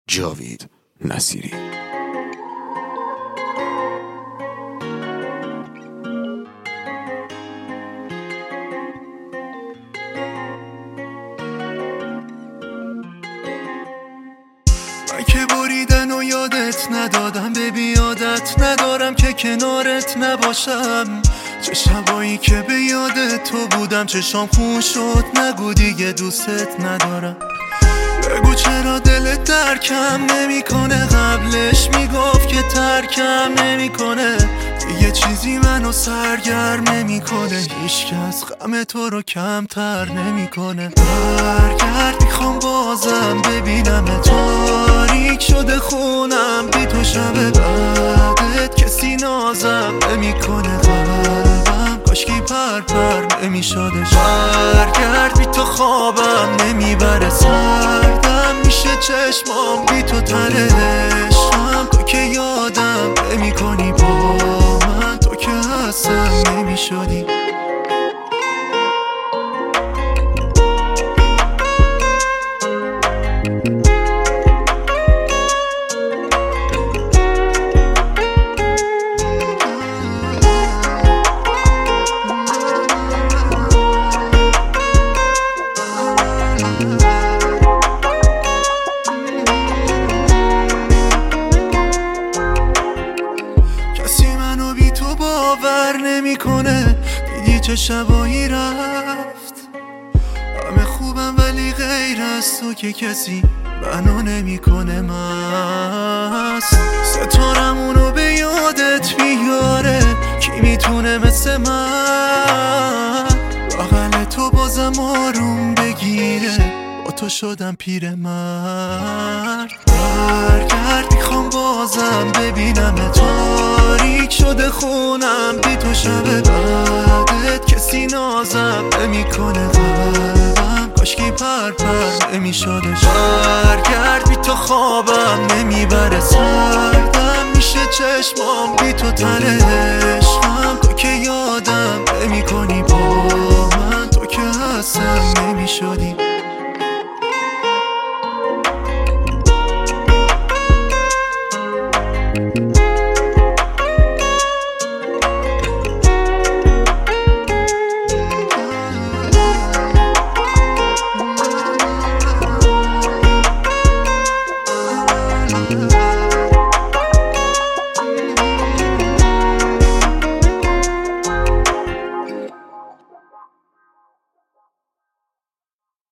جاوید نصیری. من که بریدن و یادت ندادم، ببی عادت ندارم که کنارت نباشم. چه شبایی که به یادت تو بودم چشام خون شد، نگو دیگه دوستت ندارم. بگو چرا دلت درکم نمیکنه، قبلش میگفت که ترکم نمیکنه. یه چیزی منو سرگرم نمیکنه، هیچکس غم تو رو کمتر نمیکنه. برگرد میخوام بازم ببینم، تاریک شده خونم بی تو، شب بعدت کسی نازم نمیکنه. قلبم کاشکی پر نمیشدش. برگرد بی تو خوابم نمیبره، سردم میشه چشمام بی تو ترشم. تو که یادم نمیکنی با من، تو که اصلا نمیشدی. باور نمیکنه، دیدی چه شبایی رفت. همه خوبم ولی غیر از تو که کسی منو نمیکنه مست. ستارمونو به یادت میاره، کی میتونه مثل من بغل تو بازم آروم بگیره. با تو شدم پیرمرد. برگرد میخوام بازم ببینم، تاریک شده خونم بی تو، شب بعدت کسی نازم نمیکنه. قلبم کاشکی پر نمیشدش. برگرد بی تو خوابم نمیبره، سردم میشه چشمام بی تو ترشم. تو که یادم نمیکنی با من، تو که اصلا نمیشدی.